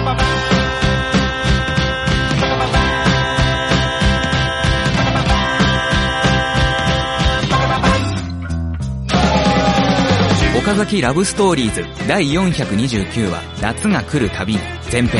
岡崎ラブストーリーズ第429話夏が来るたびに前編。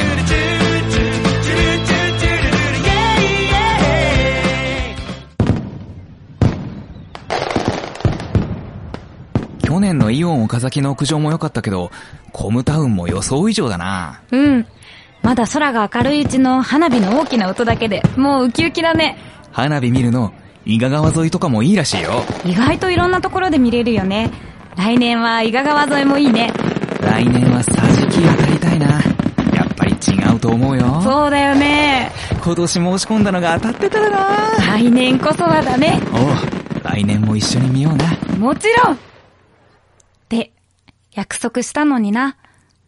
去年のイオン岡崎の屋上も良かったけど、コムタウンも予想以上だな。 うん。まだ空が明るいうちの花火の大きな音だけでもうウキウキだね。 花火見るの伊賀川沿いとかもいいらしいよ。 意外といろんなところで見れるよね。来年は伊賀川沿いもいいね。 来年は桟敷渡りたいな。やっぱり違うと思うよ。 そうだよね。 今年申し込んだのが当たってたらな。 来年こそはだね。 おう、来年も一緒に見ような。 もちろんって約束したのにな。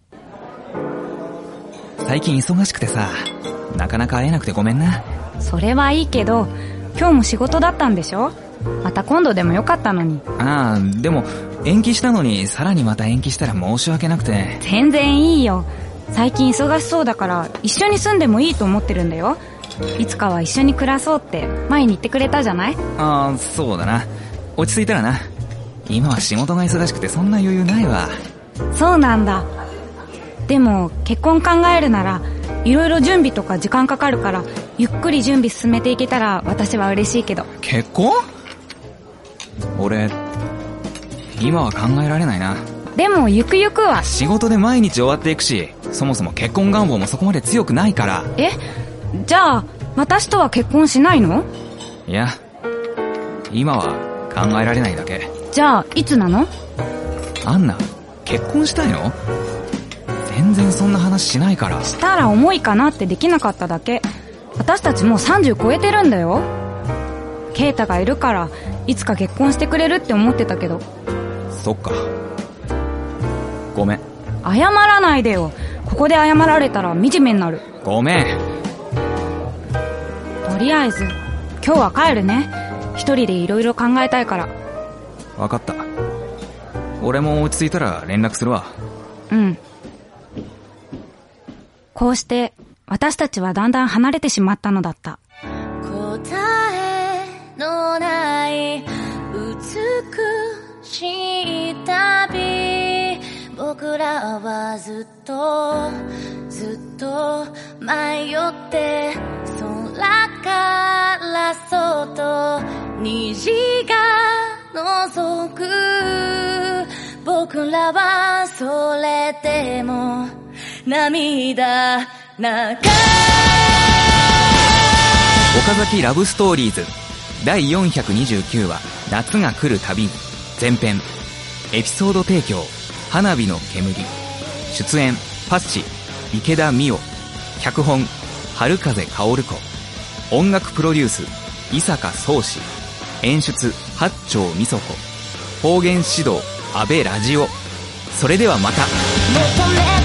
最近忙しくてさ、なかなか会えなくてごめんな。 それはいいけど、今日も仕事だったんでしょ。また今度でもよかったのに。 ああ、でも延期したのにさらにまた延期したら申し訳なくて。 全然いいよ。最近忙しそうだから一緒に住んでもいいと思ってるんだよ。いつかは一緒に暮らそうって前に言ってくれたじゃない。 ああ、そうだな。落ち着いたらな。今は仕事が忙しくてそんな余裕ないわ。 そうなんだ。でも結婚考えるならいろいろ準備とか時間かかるから、ゆっくり準備進めていけたら私は嬉しいけど。 結婚？俺今は考えられないな。 でもゆくゆくは。 仕事で毎日終わっていくし、そもそも結婚願望もそこまで強くないから。 え？じゃあ私とは結婚しないの？ いや、今は考えられないだけ。 じゃあいつなの？ アンナ、結婚したいの？全然そんな話しないから。 したら重いかなってできなかっただけ。私たちもう30超えてるんだよ。ケイタがいるからいつか結婚してくれるって思ってたけど。 そっか、ごめん。 謝らないでよ。ここで謝られたら惨めになる。 ごめん。 とりあえず今日は帰るね。一人でいろいろ考えたいから。 わかった。俺も落ち着いたら連絡するわ。 うん。こうして私たちはだんだん離れてしまったのだった。 答えのない美しい旅、僕らはずっと迷って空からそっと虹が覗く。僕らはそれでも涙流岡崎ラブストーリーズ第429話夏が来るたびに前編。エピソード提供花火の煙。出演パッチ池田美代。脚本春風薫子。音楽プロデュース伊坂宗志。演出八丁美佐子。方言指導安倍ラジオ。それではまた。 求め